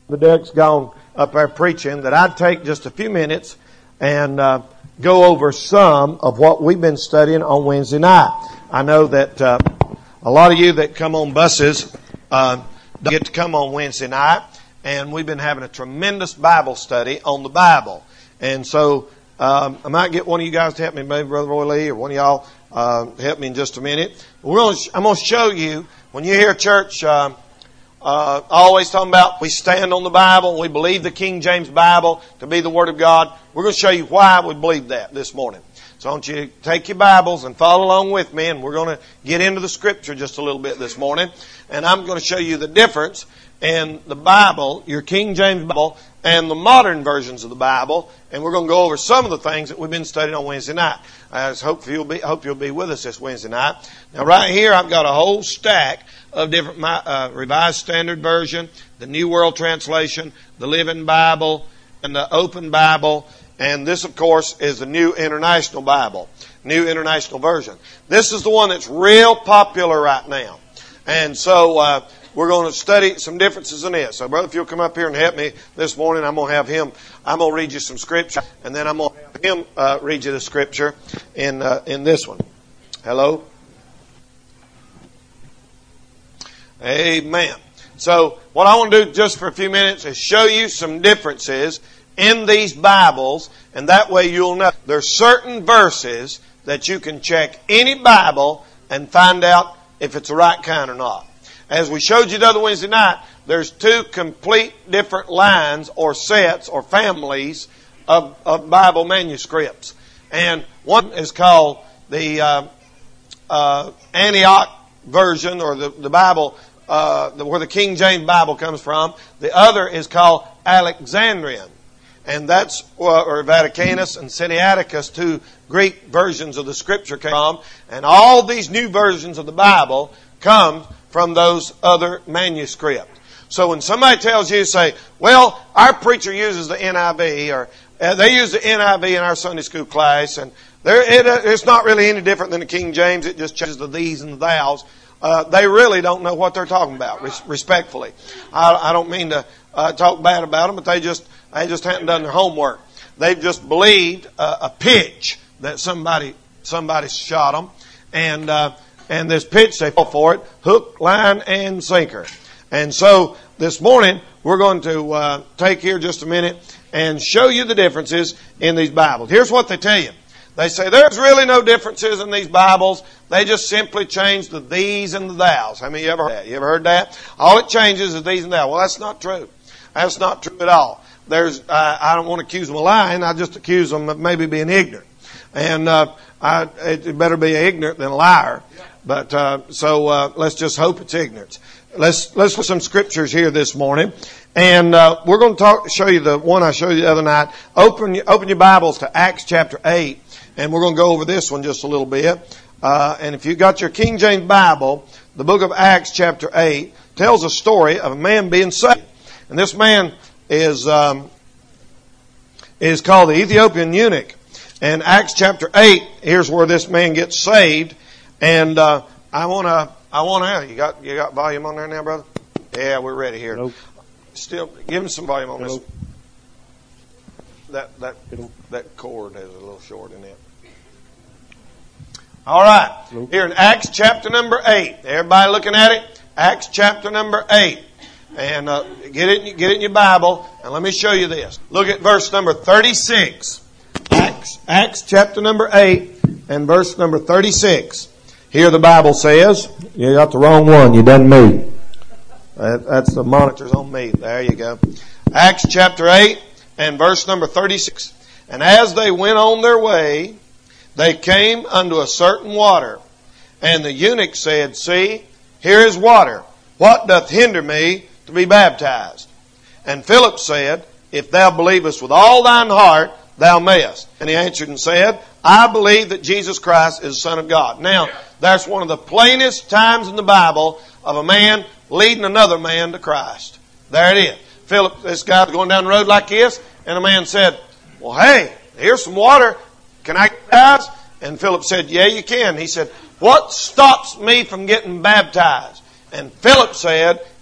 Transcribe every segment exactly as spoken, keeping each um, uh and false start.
The Derek's gone up there preaching, that I'd take just a few minutes and uh, go over some of what we've been studying on Wednesday night. I know that uh, a lot of you that come on buses uh, don't get to come on Wednesday night, and we've been having a tremendous Bible study on the Bible. And so um, I might get one of you guys to help me, maybe Brother Roy Lee or one of y'all uh, help me in just a minute. We're gonna, I'm going to show you, when you hear church uh, Uh, always talking about we stand on the Bible, we believe the King James Bible to be the Word of God. We're going to show you why we believe that this morning. So I want you to take your Bibles and follow along with me, and we're going to get into the Scripture just a little bit this morning. And I'm going to show you the difference in the Bible, your King James Bible, and the modern versions of the Bible. And we're going to go over some of the things that we've been studying on Wednesday night. I just hope you'll be, hope you'll be with us this Wednesday night. Now right here I've got a whole stack of different uh, Revised Standard Version, the New World Translation, the Living Bible, and the Open Bible. And this, of course, is the New International Bible, New International Version. This is the one that's real popular right now. And so uh, we're going to study some differences in this. So, brother, if you'll come up here and help me this morning, I'm going to have him, I'm going to read you some Scripture, and then I'm going to have him uh, read you the Scripture in uh, in this one. Hello? Amen. So what I want to do just for a few minutes is show you some differences in these Bibles, and that way you'll know there's certain verses that you can check any Bible and find out if it's the right kind or not. As we showed you the other Wednesday night, there's two complete different lines or sets or families of, of Bible manuscripts. And one is called the uh, uh, Antioch version, or the, the Bible uh, the, where the King James Bible comes from. The other is called Alexandrian, and that's uh, or Vaticanus and Sinaiticus, two Greek versions of the Scripture came from. And all these new versions of the Bible come from those other manuscripts. So when somebody tells you, say, well, our preacher uses the N I V, or uh, they use the N I V in our Sunday school class, and There, it, it's not really any different than the King James. It just changes the these and the thous. Uh, they really don't know what they're talking about, res- respectfully. I, I don't mean to uh, talk bad about them, but they just they just haven't done their homework. They've just believed uh, a pitch that somebody somebody shot them, and uh, and this pitch they fall for it, hook, line, and sinker. And so this morning we're going to uh, take here just a minute and show you the differences in these Bibles. Here's what they tell you. They say there's really no differences in these Bibles. They just simply change the these and the thous. How many of you ever heard that? You ever heard that? All it changes is these and thous. Well, that's not true. That's not true at all. There's, uh, I don't want to accuse them of lying. I just accuse them of maybe being ignorant. And uh, I, it better be ignorant than a liar. But uh, so uh, let's just hope it's ignorance. Let's let's look at some scriptures here this morning, and uh, we're going to talk, show you the one I showed you the other night. Open open your Bibles to Acts chapter eight. And we're going to go over this one just a little bit. Uh, and if you've got your King James Bible, the book of Acts chapter eight tells a story of a man being saved. And this man is um, is called the Ethiopian eunuch. And Acts chapter eight, here's where this man gets saved. And uh, I want to, I want to, you got you got volume on there now, brother? Yeah, we're ready here. Hello. Still, give him some volume on Hello. this. That that Hello. that cord is a little short in it. All right. Hello. Here in Acts chapter number eight. Everybody looking at it? Acts chapter number eight. And uh, get it, get it in your Bible, and let me show you this. Look at verse number thirty-six. Acts, Acts chapter number eight and verse number thirty-six. Here the Bible says, you got the wrong one. You done me. That, that's the monitor's on me. There you go. Acts chapter eight and verse number thirty-six. And as they went on their way, they came unto a certain water. And the eunuch said, See, here is water. What doth hinder me to be baptized? And Philip said, If thou believest with all thine heart, thou mayest. And he answered and said, I believe that Jesus Christ is the Son of God. Now, that's one of the plainest times in the Bible of a man leading another man to Christ. There it is. Philip, this guy's going down the road like this, and a man said, Well, hey, here's some water. Can I get baptized? And Philip said, Yeah, you can. He said, What stops me from getting baptized? And Philip said,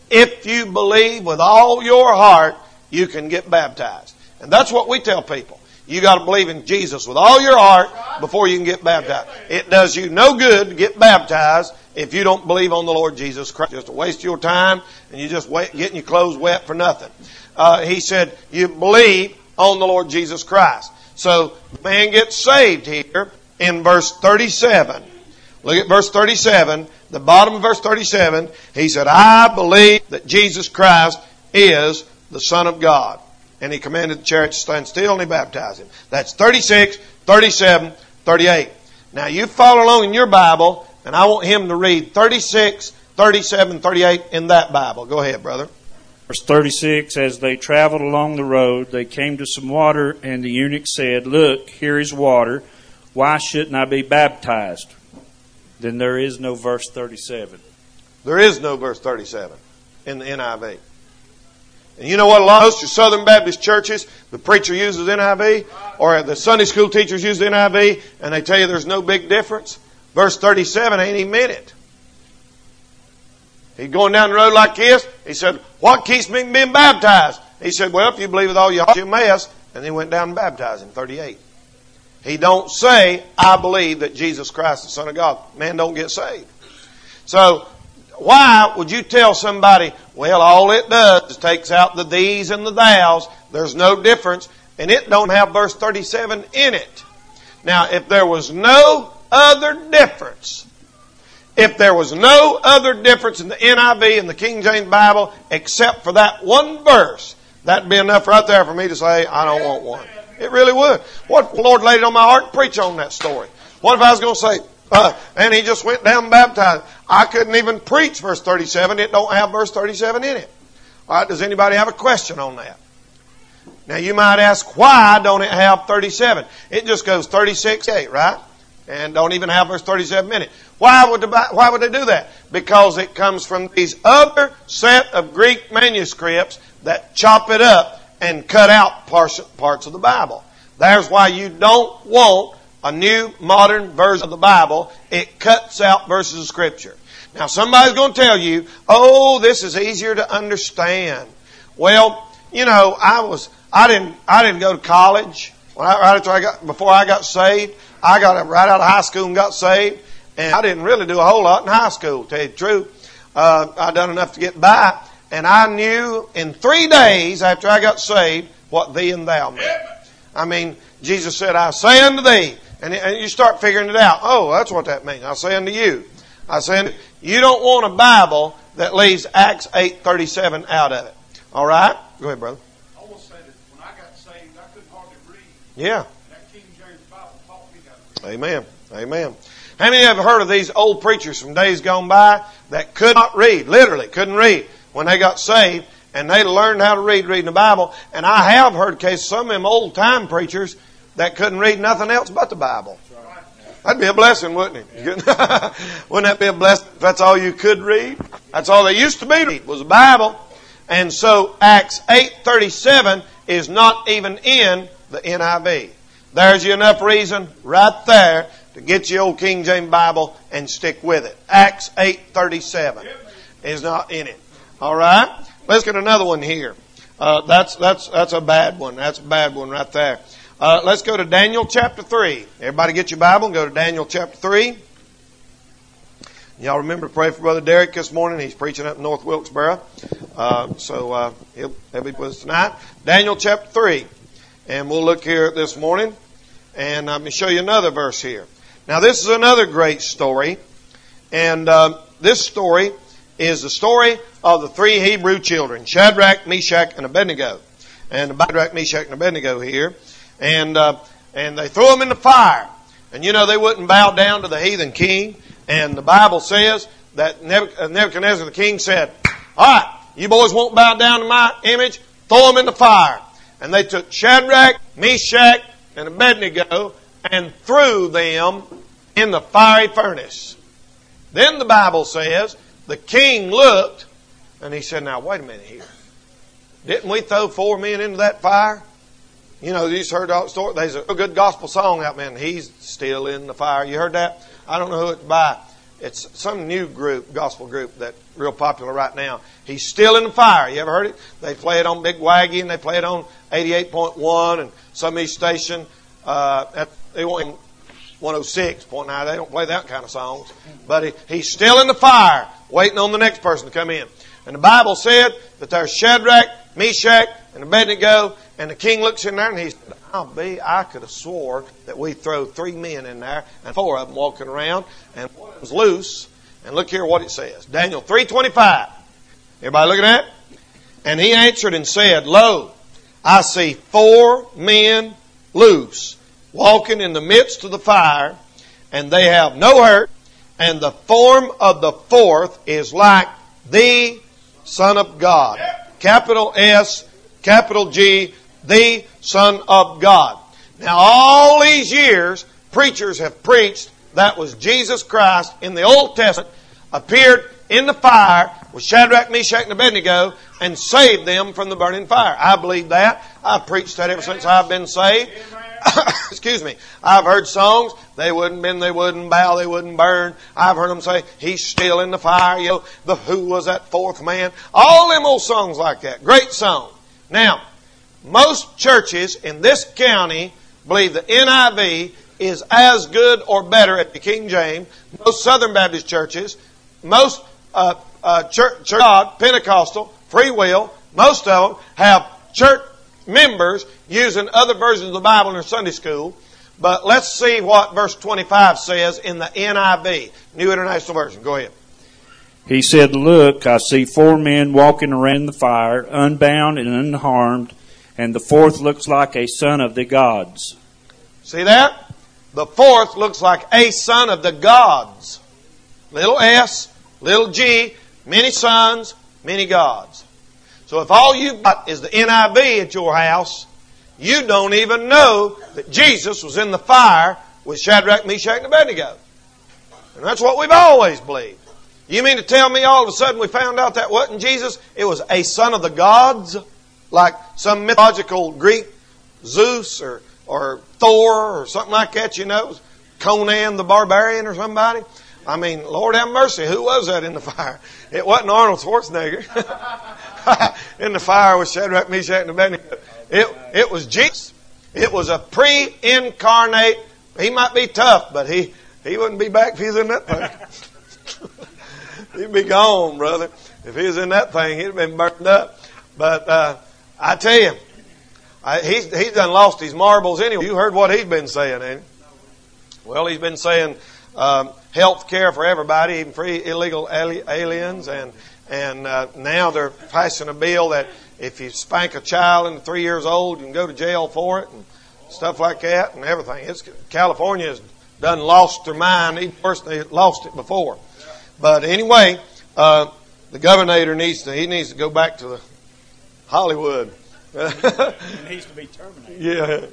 if you believe with all your heart, you can get baptized. And that's what we tell people. You got to believe in Jesus with all your heart before you can get baptized. It does you no good to get baptized if you don't believe on the Lord Jesus Christ. Just a waste of your time, and you just wait, getting your clothes wet for nothing. Uh, he said, you believe on the Lord Jesus Christ. So, the man gets saved here in verse thirty-seven. Look at verse thirty-seven. The bottom of verse thirty-seven. He said, I believe that Jesus Christ is the Son of God. And he commanded the chariot to stand still, and he baptized him. That's thirty-six, thirty-seven, thirty-eight. Now, you follow along in your Bible, and I want him to read thirty-six, thirty-seven, thirty-eight in that Bible. Go ahead, brother. Verse thirty-six, as they traveled along the road, they came to some water, and the eunuch said, Look, here is water. Why shouldn't I be baptized? Then there is no verse thirty-seven. There is no verse thirty-seven in the N I V. And you know what? A lot of Southern Baptist churches, the preacher uses N I V, or the Sunday school teachers use the N I V, and they tell you there's no big difference. Verse thirty-seven ain't even in it. He's going down the road like this. He said, what keeps me from being baptized? He said, well, if you believe with all your heart, you mess. And he went down and baptized him, thirty-eight. He don't say, I believe that Jesus Christ is the Son of God. Man don't get saved. So, why would you tell somebody, well, all it does is takes out the these and the thous. There's no difference. And it don't have verse thirty-seven in it. Now, if there was no other difference, if there was no other difference in the N I V and the King James Bible except for that one verse, that'd be enough right there for me to say, I don't want one. It really would. What if the Lord laid it on my heart to preach on that story? What if I was going to say, uh, and he just went down and baptized? I couldn't even preach verse thirty-seven. It don't have verse thirty-seven in it. All right, does anybody have a question on that? Now you might ask, why don't it have thirty-seven? It just goes thirty-six, eight, right? And don't even have verse thirty-seven in it. Why would, the, why would they do that? Because it comes from these other set of Greek manuscripts that chop it up and cut out parts, parts of the Bible. There's why you don't want a new modern version of the Bible. It cuts out verses of Scripture. Now somebody's going to tell you, oh, this is easier to understand. Well, you know, I was, I didn't, I didn't go to college. When I, right after I got, before I got saved, I got right out of high school and got saved. And I didn't really do a whole lot in high school, to tell you the truth. Uh, I done enough to get by. And I knew in three days after I got saved what thee and thou meant. I mean, Jesus said, I say unto thee. And, and you start figuring it out. Oh, that's what that means. I say unto you. I say unto you. You don't want a Bible that leaves Acts eight thirty-seven out of it. All right? Go ahead, brother. I will say that when I got saved, I couldn't hardly read. Yeah. And that King James Bible taught me how to read. Amen. Amen. How many have heard of these old preachers from days gone by that could not read, literally couldn't read, when they got saved, and they learned how to read, reading the Bible? And I have heard cases, some of them old time preachers that couldn't read nothing else but the Bible. That'd be a blessing, wouldn't it? Wouldn't that be a blessing if that's all you could read? That's all they used to be, was the Bible. And so Acts eight thirty-seven is not even in the N I V. There's you enough reason right there to get your old King James Bible and stick with it. Acts eight thirty-seven is not in it. All right? Let's get another one here. Uh, that's that's that's a bad one. That's a bad one right there. Uh, let's go to Daniel chapter three. Everybody get your Bible and go to Daniel chapter three. Y'all remember to pray for Brother Derek this morning. He's preaching up in North Wilkesboro. Uh, so uh, he'll, he'll be with us tonight. Daniel chapter three. And we'll look here this morning. And let me show you another verse here. Now this is another great story. And uh, this story is the story of the three Hebrew children, Shadrach, Meshach, and Abednego. And Shadrach, Meshach, and Abednego here. And uh, and they threw them in the fire. And you know they wouldn't bow down to the heathen king. And the Bible says that Nebuchadnezzar the king said, all right, you boys won't bow down to my image, throw them in the fire. And they took Shadrach, Meshach, and Abednego and threw them in the fiery furnace. Then the Bible says the king looked and he said, now wait a minute here. Didn't we throw four men into that fire? You know, you just heard the story. There's a good gospel song out there, and he's still in the fire. You heard that? I don't know who it's by. It's some new group, gospel group, that's real popular right now. He's Still in the Fire. You ever heard it? They play it on Big Waggy, and they play it on eighty-eight point one and some East Station. Uh, at, they want one oh six point nine. They don't play that kind of songs. But he, he's still in the fire, waiting on the next person to come in. And the Bible said that there's Shadrach, Meshach, and Abednego, and the king looks in there and he said, I'll be, I could have swore that we throw three men in there and four of them walking around and one was loose. And look here what it says. Daniel three twenty-five. Everybody looking at it? And he answered and said, Lo, I see four men loose, walking in the midst of the fire, and they have no hurt, and the form of the fourth is like the Son of God. Capital S, capital G, the Son of God. Now all these years, preachers have preached that was Jesus Christ in the Old Testament, appeared in the fire with Shadrach, Meshach, and Abednego, and saved them from the burning fire. I believe that. I've preached that ever since I've been saved. Excuse me. I've heard songs. They wouldn't bend, they wouldn't bow, they wouldn't burn. I've heard them say, He's still in the fire. You know, the who was that fourth man? All them old songs like that. Great song. Now, most churches in this county believe the N I V is as good or better at the King James. Most Southern Baptist churches, most uh, uh, church, church God, Pentecostal, Free Will, most of them have church members using other versions of the Bible in their Sunday school. But let's see what verse twenty-five says in the N I V, New International Version. Go ahead. He said, Look, I see four men walking around in the fire, unbound and unharmed, and the fourth looks like a son of the gods. See that? The fourth looks like a son of the gods. Little s, little g, many sons, many gods. So if all you've got is the N I V at your house, you don't even know that Jesus was in the fire with Shadrach, Meshach, and Abednego. And that's what we've always believed. You mean to tell me all of a sudden we found out that wasn't Jesus? It was a son of the gods? Like some mythological Greek Zeus or, or Thor or something like that, you know? Conan the Barbarian or somebody? I mean, Lord have mercy, who was that in the fire? It wasn't Arnold Schwarzenegger. In the fire with Shadrach, Meshach, and Abednego. It, it was Jesus. It was a pre-incarnate. He might be tough, but he, he wouldn't be back if he was in that thing. He'd be gone, brother. If he was in that thing, he'd have been burned up. But uh, I tell you, I, he's, he's done lost his marbles anyway. You heard what he's been saying, ain't he? Well, he's been saying um, health care for everybody, even for illegal aliens. And, and uh, now they're passing a bill that if you spank a child under three years old, you can go to jail for it and stuff like that and everything. It's, California has done lost their mind even worse than they lost it before. But anyway, uh, the governor needs to, he needs to go back to the Hollywood. It needs to be terminated. Yeah.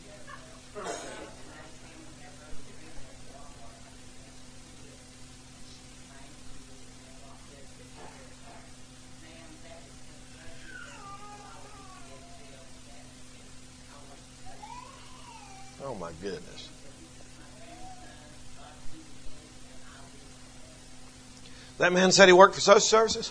Oh my goodness. That man said he worked for social services?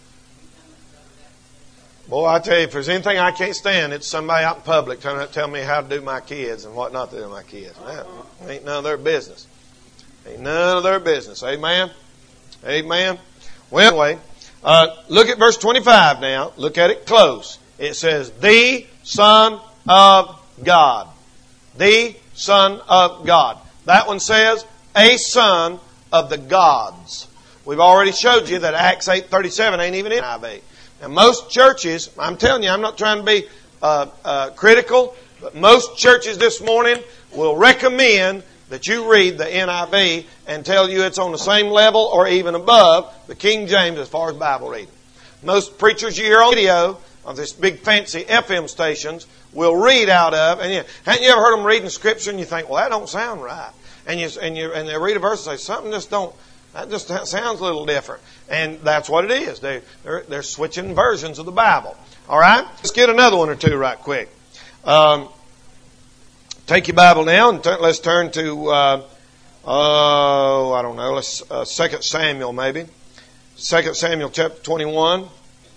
Boy, I tell you, if there's anything I can't stand, it's somebody out in public trying to tell me how to do my kids and what not to do with my kids. That ain't none of their business. Ain't none of their business. Amen? Amen? Well, anyway, uh, look at verse twenty-five now. Look at it close. It says, the Son of God. The Son of God. That one says, a son of the gods. We've already showed you that Acts eight thirty-seven ain't even in N I V. Now most churches, I'm telling you, I'm not trying to be uh, uh, critical, but most churches this morning will recommend that you read the N I V and tell you it's on the same level or even above the King James as far as Bible reading. Most preachers you hear on video of this big fancy F M stations will read out of, and you, haven't you ever heard them reading Scripture and you think, well, that don't sound right. And you and you and they read a verse and say, something just don't, that just sounds a little different. And that's what it is. They, they're, they're switching versions of the Bible. All right? Let's get another one or two right quick. Um, take your Bible now and t- let's turn to uh, Oh, I don't know. Let's uh, Second Samuel maybe. Second Samuel chapter twenty-one.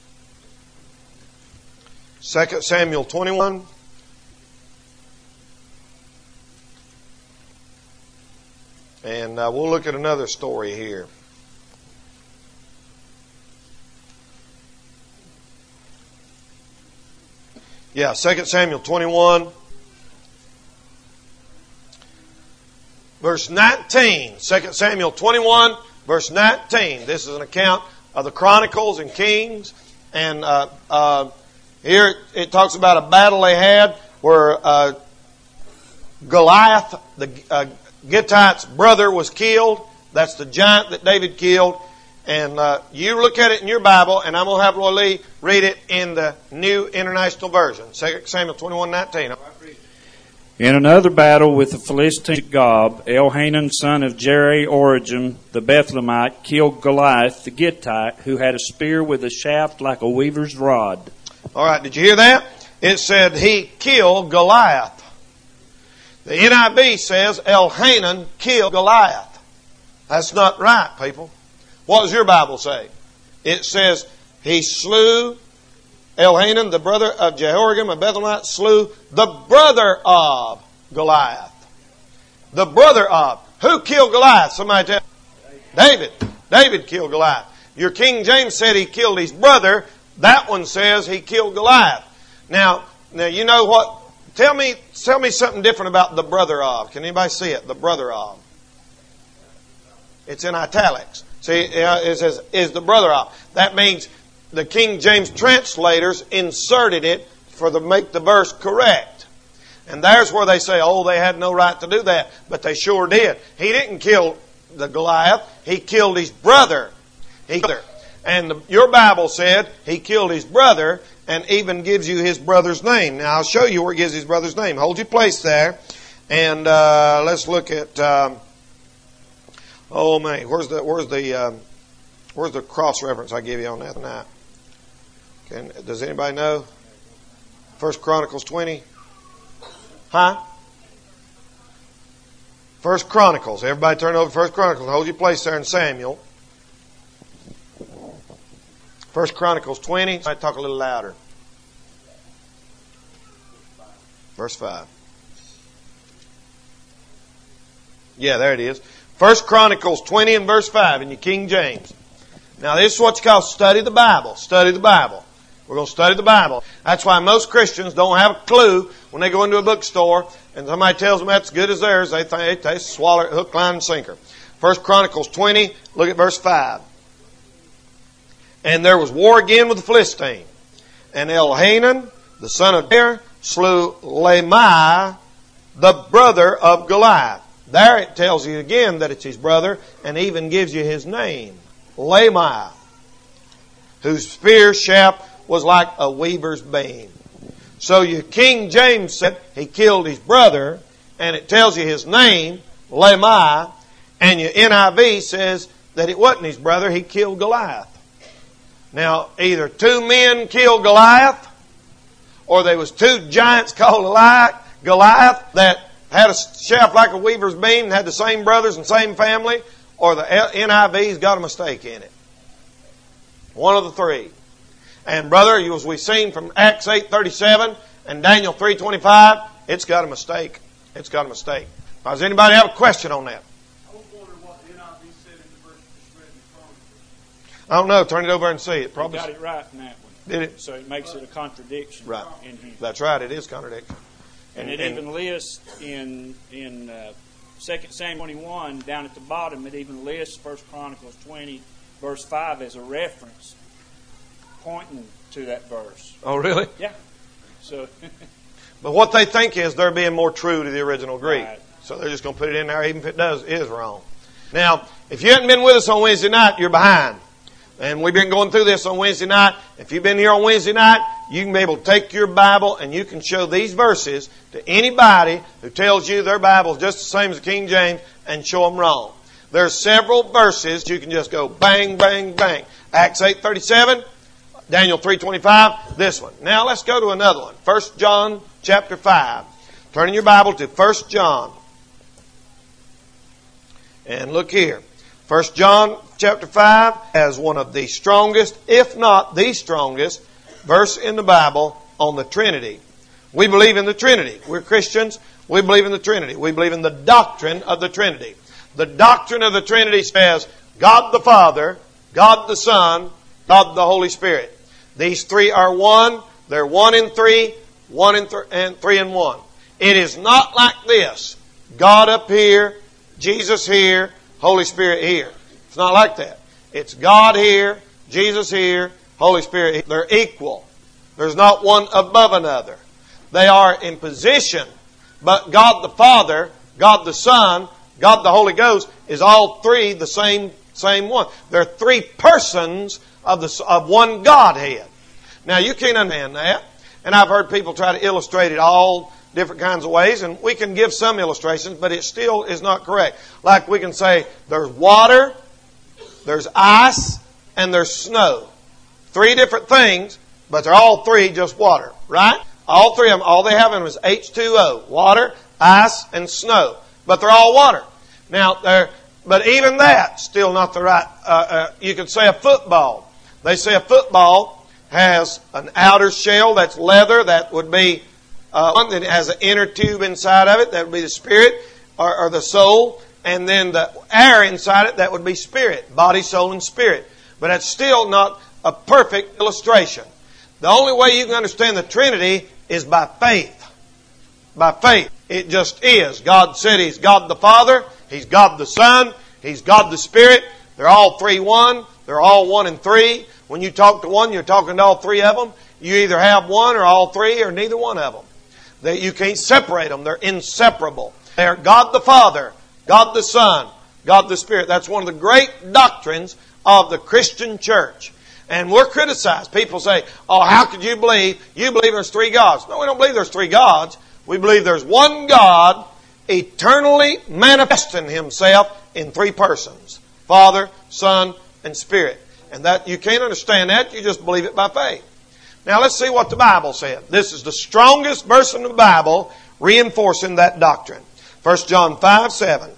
Second Samuel twenty-one. And uh, we'll look at another story here. Yeah, Second Samuel twenty-one. Verse nineteen. Second Samuel twenty-one, verse nineteen. This is an account of the Chronicles and Kings. And uh, uh, here it talks about a battle they had where uh, Goliath, the uh, Gittite's brother, was killed. That's the giant that David killed. And uh, you look at it in your Bible, and I'm going to have Roy Lee read it in the New International Version. Second Samuel twenty-one nineteen. In another battle with the Philistines at Gob, Elhanan, son of Jerah-Oregim, the Bethlehemite, killed Goliath, the Gittite, who had a spear with a shaft like a weaver's rod. All right, did you hear that? It said he killed Goliath. The N I V says Elhanan killed Goliath. That's not right, people. What does your Bible say? It says he slew Elhanan, the brother of Jehoiakim, a Bethlehemite, slew the brother of Goliath. The brother of. Who killed Goliath? Somebody tell me. David. David killed Goliath. Your King James said he killed his brother. That one says he killed Goliath. Now, now you know what? Tell me, tell me something different about the brother of. Can anybody see it? The brother of. It's in italics. See, it says, is the brother of. That means the King James translators inserted it for to make the verse correct. And there's where they say, oh, they had no right to do that. But they sure did. He didn't kill the Goliath. He killed his brother. He killed her. And the, your Bible said he killed his brother and even gives you his brother's name. Now, I'll show you where it gives his brother's name. Hold your place there. And uh, let's look at... Um, oh, man. Where's the... Where's the um, Where's the cross reference I give you on that tonight? Can, does anybody know? First Chronicles twenty? Huh? First Chronicles. Everybody turn over to First Chronicles. Hold your place there in Samuel. First Chronicles twenty. I talk a little louder. Verse five. Yeah, there it is. First Chronicles twenty and verse five in your King James. Now, this is what's called study the Bible. Study the Bible. We're going to study the Bible. That's why most Christians don't have a clue when they go into a bookstore and somebody tells them that's as good as theirs. They think they swallow it hook, line, and sinker. First Chronicles twenty, look at verse five. And there was war again with the Philistine. And Elhanan, the son of Jerah, slew Lamai, the brother of Goliath. There it tells you again that it's his brother and even gives you his name. Lamai, whose spear shaft was like a weaver's beam. So your King James said he killed his brother, and it tells you his name, Lamai, and your N I V says that it wasn't his brother, he killed Goliath. Now, either two men killed Goliath, or there was two giants called Goliath that had a shaft like a weaver's beam and had the same brothers and same family, or the N I V's got a mistake in it. One of the three. And brother, as we've seen from Acts eight thirty-seven and Daniel three twenty-five, it's got a mistake. It's got a mistake. Does anybody have a question on that? I was wondering what the N I V said in the verse just read in Chronicles. I don't know. Turn it over and see it. Probably You got it right in that one. Did it? So it makes it a contradiction. Right. In here. That's right. It is contradiction. And, and it even lists in in uh, Second Samuel twenty-one, down at the bottom, it even lists First Chronicles twenty, verse five as a reference, pointing to that verse. Oh, really? Yeah. So, but what they think is they're being more true to the original Greek. Right. So they're just going to put it in there, even if it does is wrong. Now, if you hadn't been with us on Wednesday night, you're behind. And we've been going through this on Wednesday night. If you've been here on Wednesday night, you can be able to take your Bible and you can show these verses to anybody who tells you their Bible is just the same as the King James and show them wrong. There's several verses you can just go bang, bang, bang. Acts eight thirty-seven, Daniel three twenty-five, this one. Now let's go to another one. First John chapter five. Turn in your Bible to First John. And look here. First John chapter five has one of the strongest, if not the strongest, verse in the Bible on the Trinity. We believe in the Trinity. We're Christians. We believe in the Trinity. We believe in the doctrine of the Trinity. The doctrine of the Trinity says God the Father, God the Son, God the Holy Spirit. These three are one. They're one in three, one in th- and three in one. It is not like this. God up here, Jesus here, Holy Spirit here. It's not like that. It's God here, Jesus here, Holy Spirit here. They're equal. There's not one above another. They are in position. But God the Father, God the Son, God the Holy Ghost is all three the same same one. They're three persons of the of one Godhead. Now you can't understand that. And I've heard people try to illustrate it all different kinds of ways, and we can give some illustrations, but it still is not correct. Like we can say there's water, there's ice, and there's snow. Three different things, but they're all three just water, right? All three of them, all they have in them is H two O, water, ice, and snow. But they're all water. Now, they're, but even that, still not the right, uh, uh, you could say a football. They say a football has an outer shell that's leather, that would be uh, one that has an inner tube inside of it, that would be the spirit or, or the soul, and then the air inside it, that would be spirit, body, soul, and spirit. But that's still not a perfect illustration. The only way you can understand the Trinity is by faith. By faith. It just is. God said He's God the Father, He's God the Son, He's God the Spirit. They're all three one. They're all one and three. When you talk to one, you're talking to all three of them. You either have one or all three or neither one of them. That you can't separate them. They're inseparable. They're God the Father, God the Son, God the Spirit. That's one of the great doctrines of the Christian church. And we're criticized. People say, oh, how could you believe? You believe there's three gods. No, we don't believe there's three gods. We believe there's one God eternally manifesting Himself in three persons. Father, Son, and Spirit. And that you can't understand that. You just believe it by faith. Now let's see what the Bible said. This is the strongest verse in the Bible reinforcing that doctrine. First John five seven.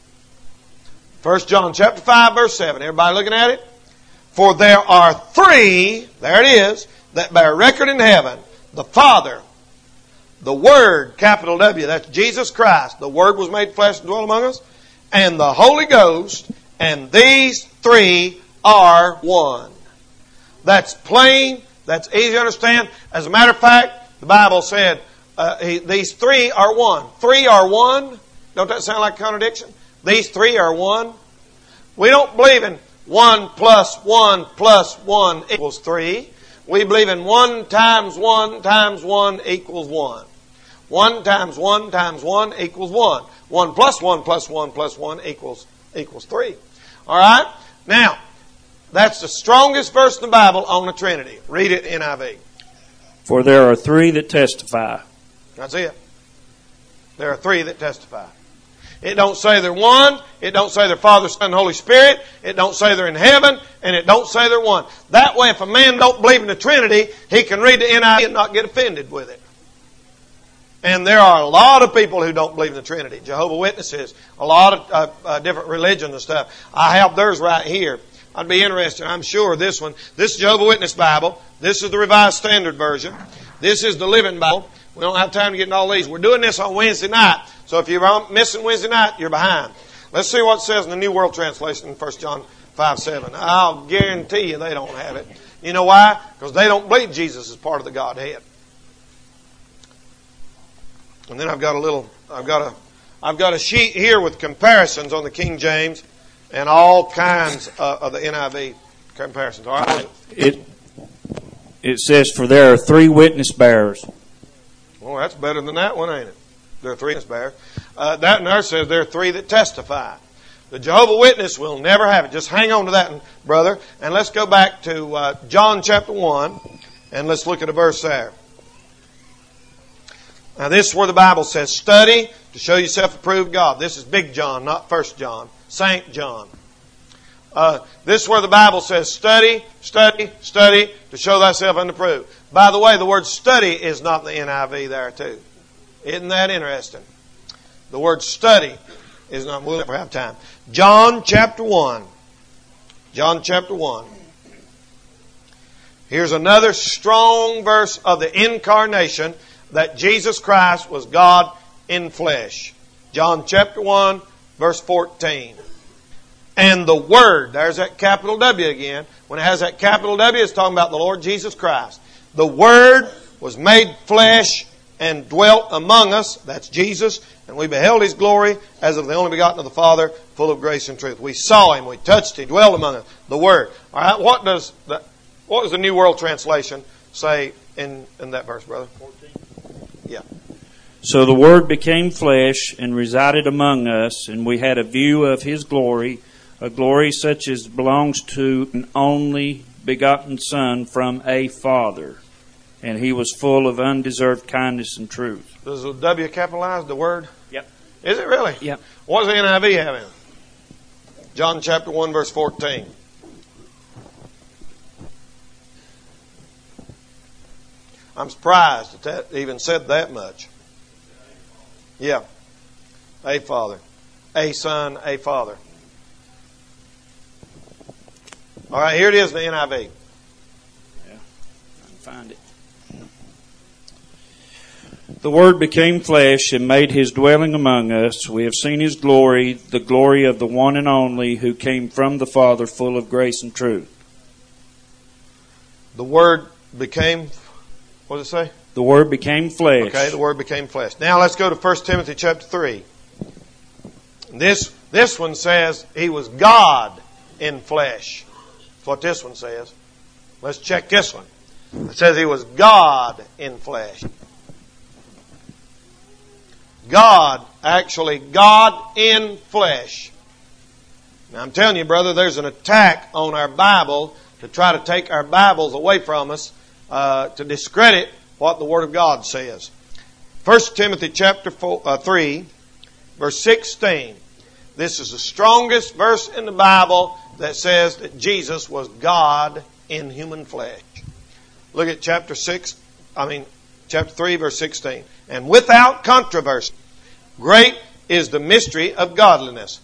First John chapter five verse seven. Everybody looking at it? For there are three, there it is, that bear record in heaven. The Father, the Word, capital W, that's Jesus Christ. The Word was made flesh and dwelt among us. And the Holy Ghost, and these three are one. That's plain, that's easy to understand. As a matter of fact, the Bible said uh, he, these three are one. Three are one. Don't that sound like a contradiction? These three are one. We don't believe in one plus one plus one equals three. We believe in one times one times one equals one. One times one times one equals one. One plus one plus one plus one equals equals three. All right? Now, that's the strongest verse in the Bible on the Trinity. Read it N I V. For there are three that testify. That's it. There are three that testify. It don't say they're one. It don't say they're Father, Son, and Holy Spirit. It don't say they're in heaven. And it don't say they're one. That way, if a man don't believe in the Trinity, he can read the N I V and not get offended with it. And there are a lot of people who don't believe in the Trinity. Jehovah's Witnesses, a lot of uh, uh, different religions and stuff. I have theirs right here. I'd be interested. I'm sure this one. This is Jehovah's Witness Bible. This is the Revised Standard Version. This is the Living Bible. We don't have time to get into all these. We're doing this on Wednesday night. So if you're missing Wednesday night, you're behind. Let's see what it says in the New World Translation in First John five seven. I'll guarantee you they don't have it. You know why? Because they don't believe Jesus is part of the Godhead. And then I've got a little, I've got a, I've got a sheet here with comparisons on the King James and all kinds uh, of the N I V comparisons. All right. It it says, for there are three witness bearers. Well, that's better than that one, ain't it? There are three witness bearers. Uh, that and there says there are three that testify. The Jehovah's Witness will never have it. Just hang on to that, brother. And let's go back to uh, John chapter one, and let's look at a verse there. Now, this is where the Bible says, study to show yourself approved God. This is Big John, not First John. Saint John. Uh, this is where the Bible says, study, study, study to show thyself unapproved. By the way, the word study is not in the N I V there too. Isn't that interesting? The word study is not, we'll never have time. John chapter one. John chapter one. Here's another strong verse of the incarnation, that Jesus Christ was God in flesh. John chapter one, verse fourteen. And the Word, there's that capital W again. When it has that capital W, it's talking about the Lord Jesus Christ. The Word was made flesh and dwelt among us. That's Jesus. And we beheld His glory as of the only begotten of the Father, full of grace and truth. We saw Him. We touched Him. He dwelt among us. The Word. All right. What does the what does the New World Translation say in, in that verse, brother? fourteen. Yeah. So the Word became flesh and resided among us, and we had a view of His glory, a glory such as belongs to an only begotten Son from a Father. And He was full of undeserved kindness and truth. Does the W capitalize the Word? Yep. Is it really? Yep. What does the N I V have in it? John chapter one, verse fourteen. I'm surprised that that even said that much. Yeah. A Father. A Son, a Father. All right, here it is in the N I V. Yeah, I can find it. The Word became flesh and made His dwelling among us. We have seen His glory, the glory of the one and only who came from the Father, full of grace and truth. The Word became, what does it say? The Word became flesh. Okay, the Word became flesh. Now let's go to First Timothy chapter three. This, this one says He was God in flesh. That's what this one says. Let's check this one. It says He was God in flesh. God, actually, God in flesh. Now I'm telling you, brother, there's an attack on our Bible to try to take our Bibles away from us, uh, to discredit what the Word of God says. First Timothy chapter four, uh, three, verse sixteen. This is the strongest verse in the Bible that says that Jesus was God in human flesh. Look at chapter six, I mean, chapter three, verse sixteen. And without controversy, great is the mystery of godliness.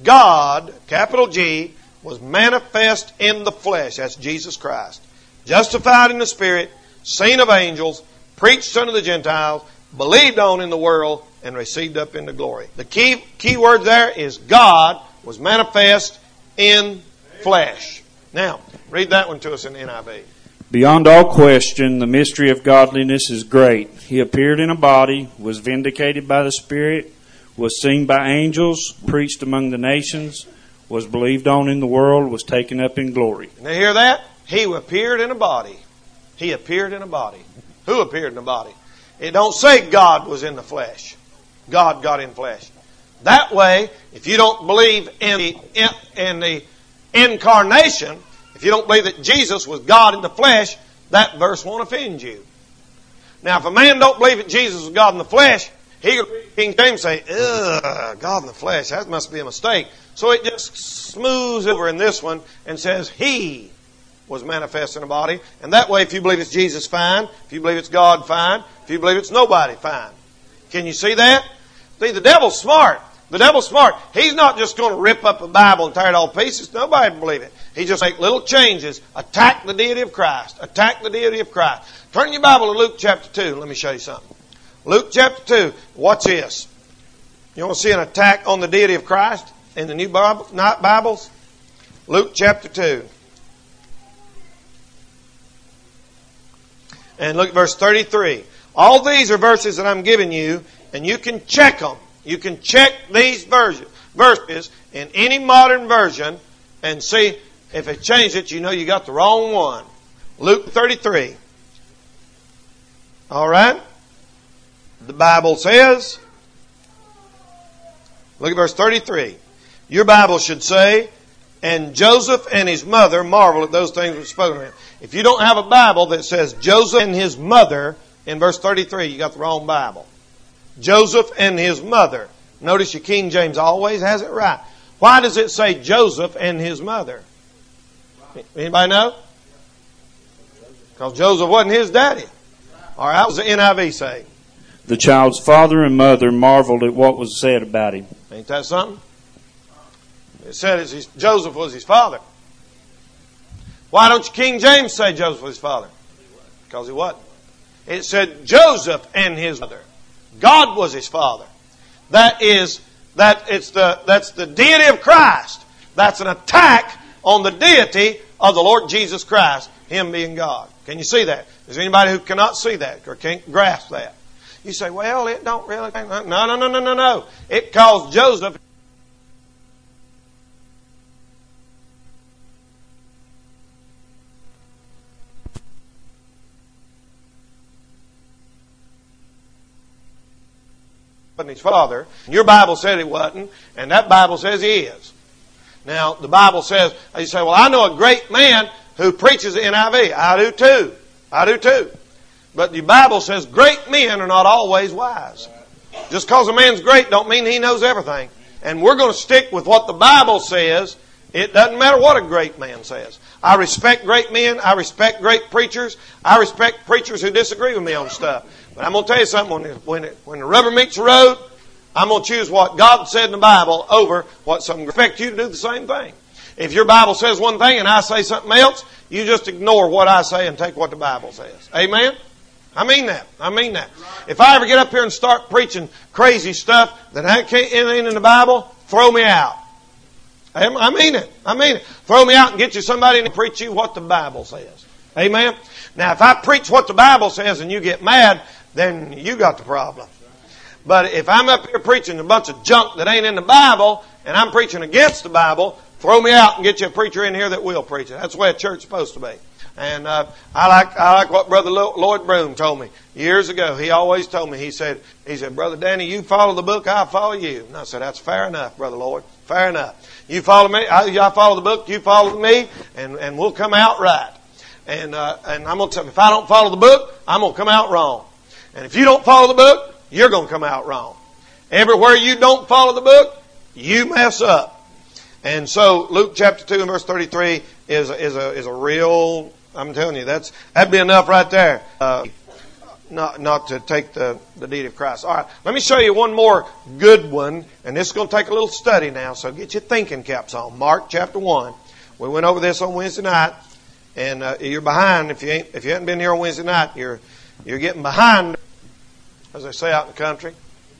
God, capital G, was manifest in the flesh. That's Jesus Christ. Justified in the Spirit, seen of angels, preached unto the Gentiles, believed on in the world, and received up into glory. The key, key word there is God was manifest in flesh. Now, read that one to us in the N I V. Beyond all question, the mystery of godliness is great. He appeared in a body, was vindicated by the Spirit, was seen by angels, preached among the nations, was believed on in the world, was taken up in glory. Now hear that? He appeared in a body. He appeared in a body. Who appeared in a body? It don't say God was in the flesh. God got in flesh. That way, if you don't believe in the, in, in the incarnation, if you don't believe that Jesus was God in the flesh, that verse won't offend you. Now, if a man don't believe that Jesus was God in the flesh, he could read King James and say, ugh, God in the flesh, that must be a mistake. So it just smooths over in this one and says He was manifest in a body. And that way, if you believe it's Jesus, fine. If you believe it's God, fine. If you believe it's nobody, fine. Can you see that? See, the devil's smart. The devil's smart. He's not just going to rip up a Bible and tear it all to pieces. Nobody will believe it. He just make little changes, attack the deity of Christ. Attack the deity of Christ. Turn your Bible to Luke chapter two. Let me show you something. Luke chapter two. Watch this. You want to see an attack on the deity of Christ in the New Bible, not Bibles? Luke chapter two. And look at verse thirty-three. All these are verses that I'm giving you, and you can check them. You can check these verses in any modern version and see if it changed it, you know you got the wrong one. Luke thirty-three. All right? The Bible says, look at verse thirty-three. Your Bible should say, and Joseph and his mother marveled at those things which were spoken to him. If you don't have a Bible that says Joseph and his mother in verse thirty-three, you got the wrong Bible. Joseph and his mother. Notice your King James always has it right. Why does it say Joseph and his mother? Anybody know? Because Joseph wasn't his daddy. All right, what does the N I V say? The child's father and mother marveled at what was said about him. Ain't that something? It said his, Joseph was his father. Why don't you King James say Joseph was his father? Because he wasn't. It said Joseph and his mother. God was his father. That is, that it's the, that's the deity of Christ. That's an attack on the deity of the Lord Jesus Christ, Him being God. Can you see that? Is there anybody who cannot see that or can't grasp that? You say, well, it don't really... No, no, no, no, no, no. It calls Joseph... his father. Your Bible said he wasn't, and that Bible says he is. Now, the Bible says, you say, well, I know a great man who preaches the N I V. I do too. I do too. But the Bible says great men are not always wise. Just because a man's great don't mean he knows everything. And we're going to stick with what the Bible says. It doesn't matter what a great man says. I respect great men. I respect great preachers. I respect preachers who disagree with me on stuff. But I'm going to tell you something. When, when, it, when the rubber meets the road, I'm going to choose what God said in the Bible over what some expect you to do the same thing. If your Bible says one thing and I say something else, you just ignore what I say and take what the Bible says. Amen? I mean that. I mean that. If I ever get up here and start preaching crazy stuff that ain't in the Bible, throw me out. I mean it. I mean it. Throw me out and get you somebody to preach you what the Bible says. Amen? Now, if I preach what the Bible says and you get mad, then you got the problem. But if I'm up here preaching a bunch of junk that ain't in the Bible and I'm preaching against the Bible, throw me out and get you a preacher in here that will preach it. That's the way a church is supposed to be. And uh, I like I like what Brother Lloyd Broom told me years ago. He always told me, he said, he said, Brother Danny, you follow the book, I'll follow you. And I said, that's fair enough, Brother Lloyd. Fair enough. You follow me, I, I follow the book, you follow me, and, and we'll come out right. And uh, and I'm going to tell you, if I don't follow the book, I'm going to come out wrong. And if you don't follow the book, you're going to come out wrong. Everywhere you don't follow the book, you mess up. And so Luke chapter two and verse thirty-three is is a is a real. I'm telling you, that's that'd be enough right there. Uh, not not to take the the deed of Christ. All right, let me show you one more good one, and this is going to take a little study now. So get your thinking caps on. Mark chapter one. We went over this on Wednesday night, and uh, you're behind if you ain't if you haven't been here on Wednesday night. You're you're getting behind, as they say out in the country.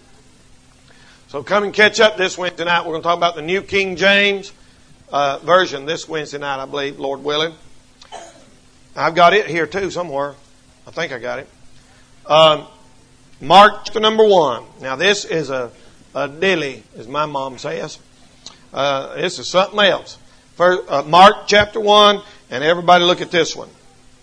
So come and catch up this Wednesday night. We're going to talk about the New King James uh, version this Wednesday night, I believe, Lord willing. I've got it here too somewhere. I think I got it. Um, Mark chapter number one. Now this is a, a dilly, as my mom says. Uh, this is something else. First, uh, Mark chapter one, and everybody look at this one.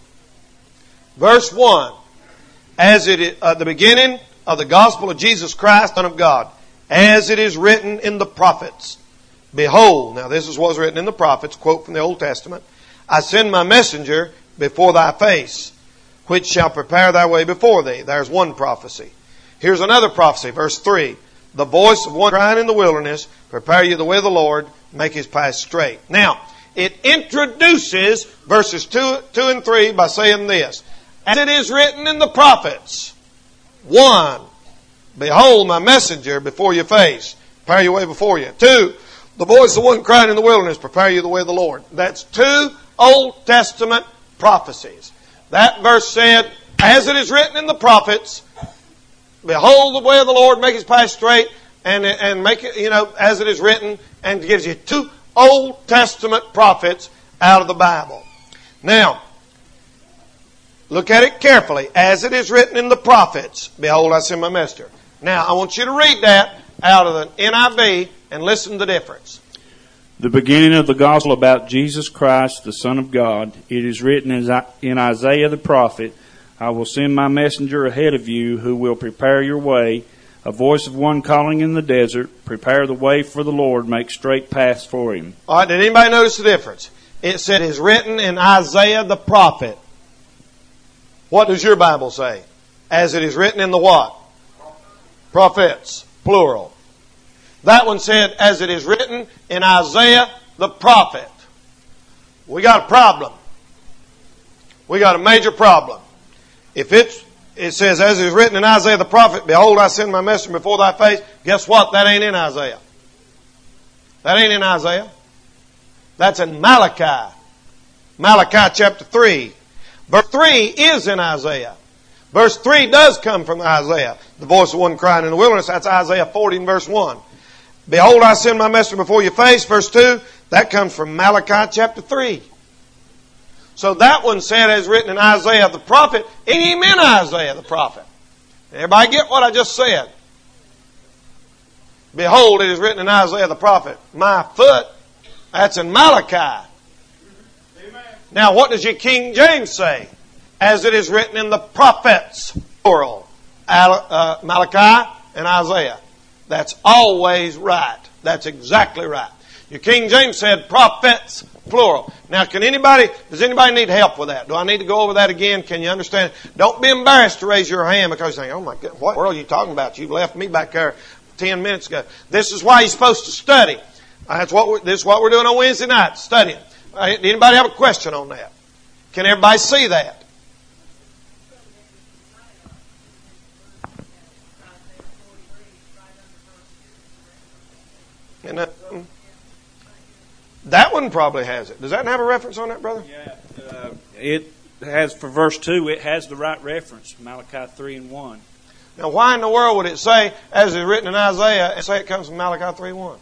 Verse one. As it is, at the beginning of the gospel of Jesus Christ, Son of God. As it is written in the prophets. Behold, now this is what was written in the prophets, quote from the Old Testament. I send my messenger before thy face, which shall prepare thy way before thee. There's one prophecy. Here's another prophecy, verse three. The voice of one crying in the wilderness, prepare you the way of the Lord, make his path straight. Now, it introduces verses two, two and three by saying this. As it is written in the prophets. One, behold my messenger before your face, prepare your way before you. Two, the voice of one crying in the wilderness, prepare you the way of the Lord. That's two Old Testament prophecies. That verse said, as it is written in the prophets, behold the way of the Lord, make his path straight, and, and make it, you know, as it is written, and it gives you two Old Testament prophets out of the Bible. Now, look at it carefully. As it is written in the prophets, behold, I send my messenger. Now, I want you to read that out of the N I V and listen to the difference. The beginning of the gospel about Jesus Christ, the Son of God. It is written in Isaiah the prophet, I will send my messenger ahead of you who will prepare your way. A voice of one calling in the desert, prepare the way for the Lord, make straight paths for him. All right, did anybody notice the difference? It said it is written in Isaiah the prophet. What does your Bible say? As it is written in the what? Prophets, plural. That one said, as it is written in Isaiah the prophet. We got a problem. We got a major problem. If it's it says, as it is written in Isaiah the prophet, behold, I send my messenger before thy face. Guess what? That ain't in Isaiah. That ain't in Isaiah. That's in Malachi. Malachi chapter three. Verse three is in Isaiah. Verse three does come from Isaiah. The voice of one crying in the wilderness. That's Isaiah forty and verse one. Behold, I send my messenger before your face. Verse two. That comes from Malachi chapter three. So that one said as written in Isaiah the prophet. It ain't even in Isaiah the prophet. Everybody get what I just said? Behold, it is written in Isaiah the prophet. My foot. That's in Malachi. Amen. Now what does your King James say? As it is written in the prophets, plural. Uh, Malachi and Isaiah. That's always right. That's exactly right. Your King James said prophets, plural. Now, can anybody, does anybody need help with that? Do I need to go over that again? Can you understand? Don't be embarrassed to raise your hand because you think, oh my God, what world are you talking about? You've left me back there ten minutes ago. This is why you're supposed to study. That's what we're, this is what we're doing on Wednesday night, studying. Anybody have a question on that? Can everybody see that? And that, that one probably has it. Does that have a reference on that, brother? Yeah. Uh, it has, for verse two, it has the right reference, Malachi three and one. Now, why in the world would it say, as is written in Isaiah, and say it comes from Malachi three one?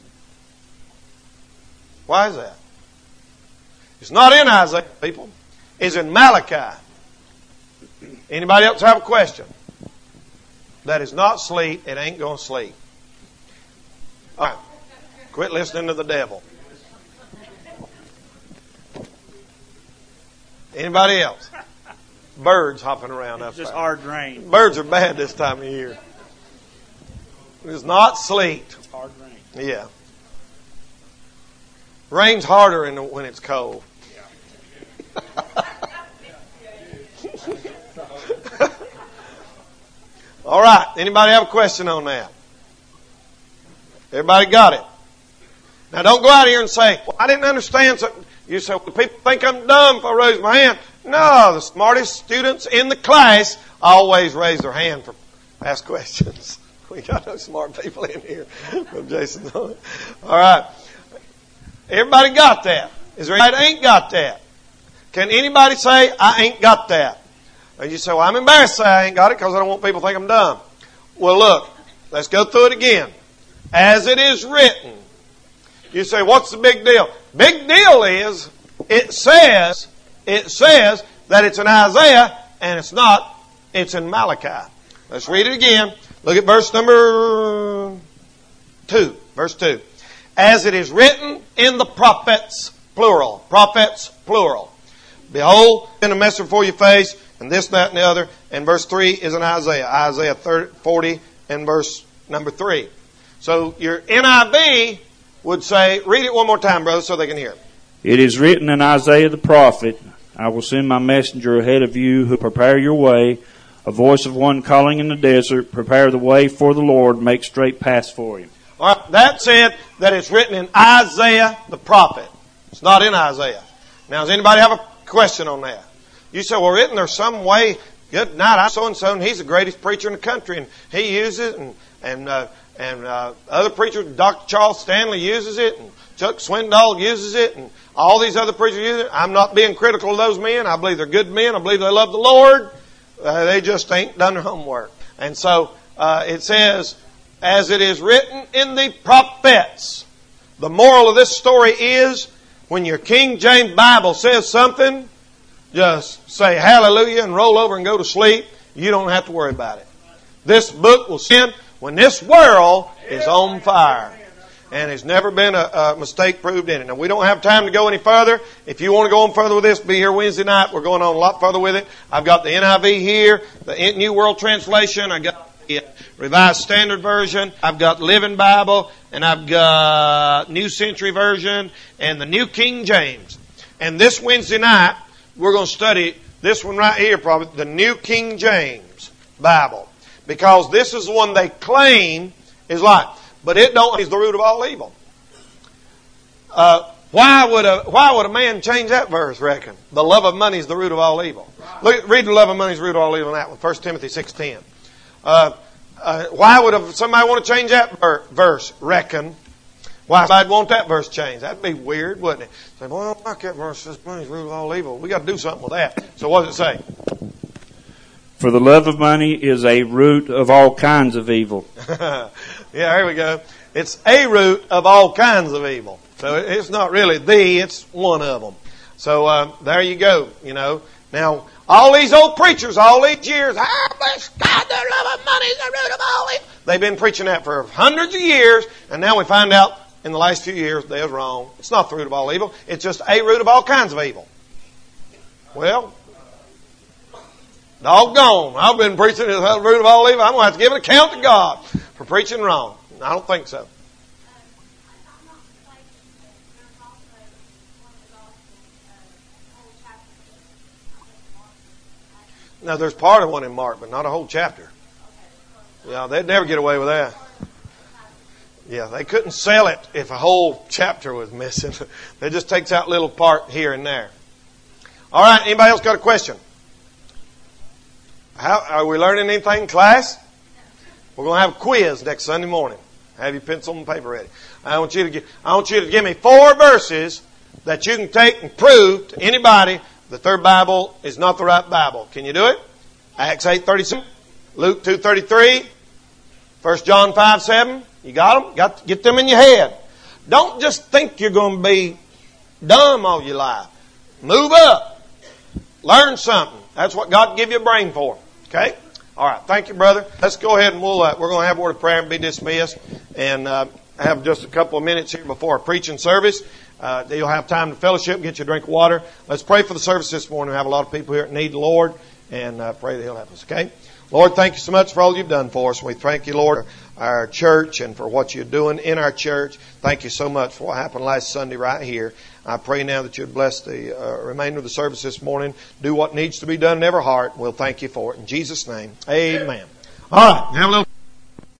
Why is that? It's not in Isaiah, people. It's in Malachi. Anybody else have a question? That is not sleep. It ain't going to sleep. All right. Quit listening to the devil. Anybody else? Birds hopping around up It's just there. hard rain. Birds are bad this time of year. It's not sleet. It's hard rain. Yeah. Rain's harder in the, when it's cold. All right. Anybody have a question on that? Everybody got it? Now don't go out here and say, well, I didn't understand something. You say, well, people think I'm dumb if I raise my hand. No, the smartest students in the class always raise their hand for ask questions. We got no smart people in here. From Jason's on it. All right. Everybody got that? Is there anybody that ain't got that? Can anybody say, I ain't got that? And you say, well, I'm embarrassed to say I ain't got it because I don't want people to think I'm dumb. Well, look, let's go through it again. As it is written. You say, what's the big deal? Big deal is, it says, it says that it's in Isaiah, and it's not, it's in Malachi. Let's read it again. Look at verse number two. Verse two. As it is written in the prophets, plural. Prophets, plural. Behold, in a messenger before your face, and this, that, and the other. And verse three is in Isaiah. Isaiah thirty, forty and verse number three. So your N I V would say, read it one more time, brother, so they can hear. It is written in Isaiah the prophet, I will send my messenger ahead of you who prepare your way, a voice of one calling in the desert, prepare the way for the Lord, make straight paths for him. All right, that said that it's written in Isaiah the prophet. It's not in Isaiah. Now, does anybody have a question on that? You say, well, isn't there some way, good night, I'm so-and-so, and he's the greatest preacher in the country, and he uses it, and, and, uh, and uh, other preachers, Doctor Charles Stanley uses it, and Chuck Swindoll uses it, and all these other preachers use it. I'm not being critical of those men. I believe they're good men. I believe they love the Lord. Uh, they just ain't done their homework. And so uh, it says, as it is written in the prophets. The moral of this story is, when your King James Bible says something, just say hallelujah and roll over and go to sleep. You don't have to worry about it. This book will stand when this world is on fire. And there's never been a, a mistake proved in it. Now, we don't have time to go any further. If you want to go on further with this, be here Wednesday night. We're going on a lot further with it. I've got the N I V here, the New World Translation. I've got the Revised Standard Version. I've got Living Bible. And I've got New Century Version and the New King James. And this Wednesday night, we're going to study this one right here, probably, the New King James Bible. Because this is the one they claim is life. But it don't is the root of all evil. Uh, why would a why would a man change that verse, reckon? The love of money is the root of all evil. Look, read the love of money is root of all evil in that one. First Timothy six ten. Uh, uh, why would a, somebody want to change that ver- verse? Reckon. Why I'd want that verse changed? That'd be weird, wouldn't it? Say, well, I don't like that verse. This money is root of all evil. We got to do something with that. So what does it say? For the love of money is a root of all kinds of evil. Yeah, here we go. It's a root of all kinds of evil. So it's not really the, it's one of them. So uh, there you go. You know. Now, all these old preachers, all these years, ah, bless God, the love of money is the root of all evil. They've been preaching that for hundreds of years, and now we find out in the last few years they was wrong. It's not the root of all evil. It's just a root of all kinds of evil. Well, doggone. I've been preaching it's the root of all evil. I'm going to have to give an account to God for preaching wrong. I don't think so. Now, there's part of one in Mark, but not a whole chapter. Yeah, they'd never get away with that. Yeah, they couldn't sell it if a whole chapter was missing. They just takes out little part here and there. All right, anybody else got a question? How, are we learning anything in class? We're going to have a quiz next Sunday morning. Have your pencil and paper ready. I want you to give, I want you to give me four verses that you can take and prove to anybody that their Bible is not the right Bible. Can you do it? Acts eight thirty-seven, Luke two thirty-three, First John five seven. You got them? Got to get them in your head. Don't just think you're going to be dumb all your life. Move up. Learn something. That's what God give you a brain for. Okay? All right. Thank you, brother. Let's go ahead and we'll, uh, we're going to have a word of prayer and be dismissed. And uh, have just a couple of minutes here before our preaching service. Uh, you'll have time to fellowship, get you a drink of water. Let's pray for the service this morning. We have a lot of people here that need the Lord, and uh, pray that He'll help us. Okay? Lord, thank you so much for all you've done for us. We thank you, Lord, for our church and for what you're doing in our church. Thank you so much for what happened last Sunday right here. I pray now that you'd bless the uh, remainder of the service this morning. Do what needs to be done in every heart. We'll thank you for it. In Jesus' name, amen. All right. Have a little